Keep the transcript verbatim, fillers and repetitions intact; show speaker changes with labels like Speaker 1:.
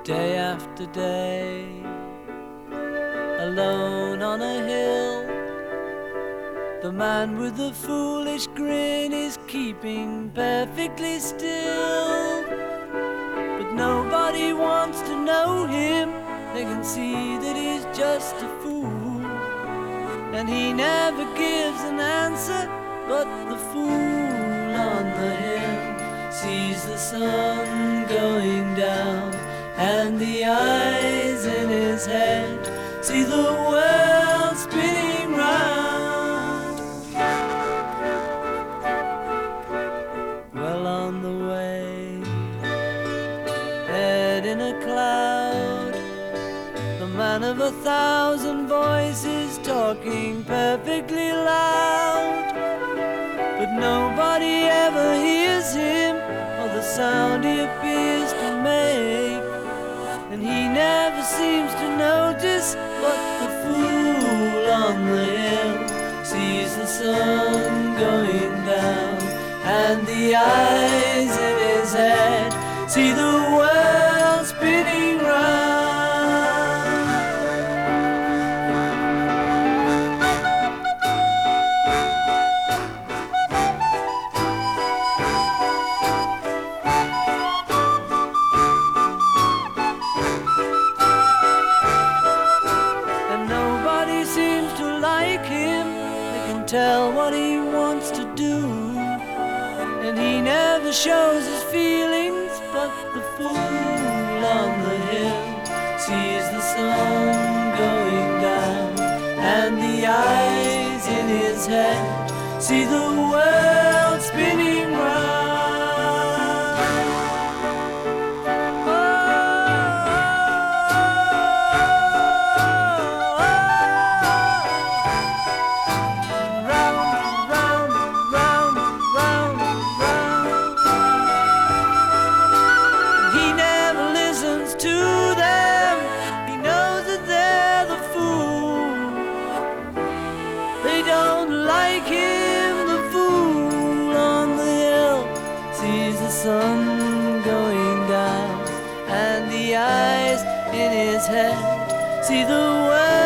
Speaker 1: Day after day, alone on a hill, the man with the foolish grin is keeping perfectly still. But nobody wants to know him, they can see that he's just a fool. And he never gives an answer, but the fool on the hill sees the sun going down, and the eyes in his head see the world spinning round. Well on the way, head in a cloud, the man of a thousand voices talking perfectly loud. But nobody ever hears him or the sound he appears to make, and he never seems to notice, but the fool on the hill sees the sun going down, and the eyes in his head see the world spinning round. Tell what he wants to do, and he never shows his feelings, but the fool on the hill sees the sun going down, and the eyes in his head see the world spinning round. Sun going down, and the eyes in his head see the world